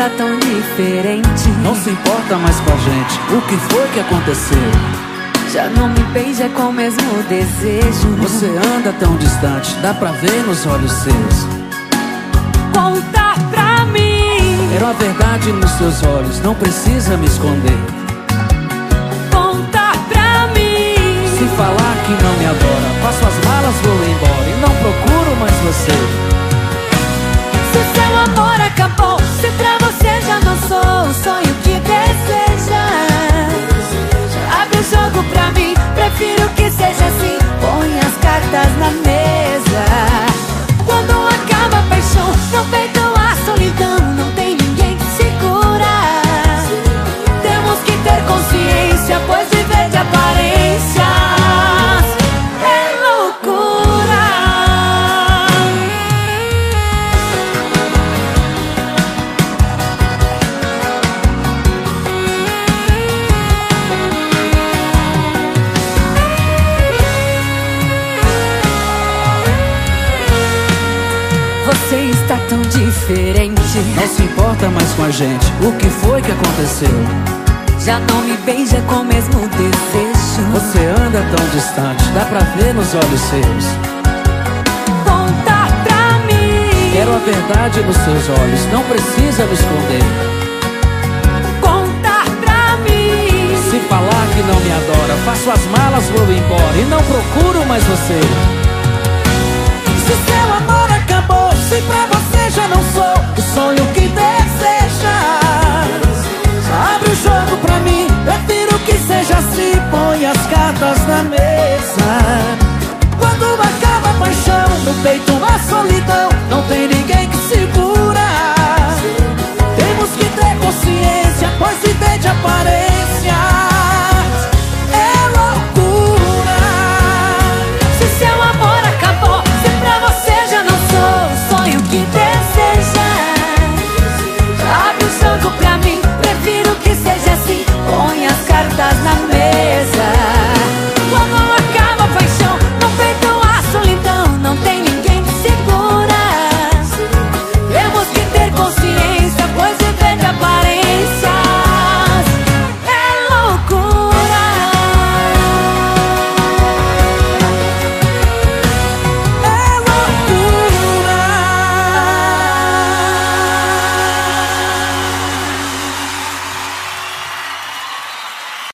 está tão diferente. Não se importa mais com a gente, o que foi que aconteceu? Já não me beija com o mesmo desejo. Você anda tão distante, dá pra ver nos olhos seus. Conta pra mim. Quero a verdade nos seus olhos, não precisa me esconder. Conta pra mim. Se falar que não me adora, faço as malas, vou embora e não procuro mais você. Se seu amor acabou, se pra você já não sou o sonho que deseja, abre o jogo pra mim, prefiro que seja assim. Põe as cartas na mesa. Quando acaba a paixão, no peito a solidão, não tem ninguém que segura. Temos que ter consciência, pois viver de aparências é loucura. Você está tão diferente. Não se importa mais com a gente, o que foi que aconteceu? Já não me beija com o mesmo desejo. Você anda tão distante, dá pra ver nos olhos seus. Conta pra mim. Quero a verdade nos seus olhos, não precisa me esconder. Conta pra mim. Se falar que não me adora, faço as malas, vou embora e não procuro mais você. Se seu amor acabou, se pra você já não sou o sonho que deseja, abre o jogo pra mim, prefiro que seja assim. Põe as cartas na mesa. Quando acaba a paixão, no peito uma solidão, não tem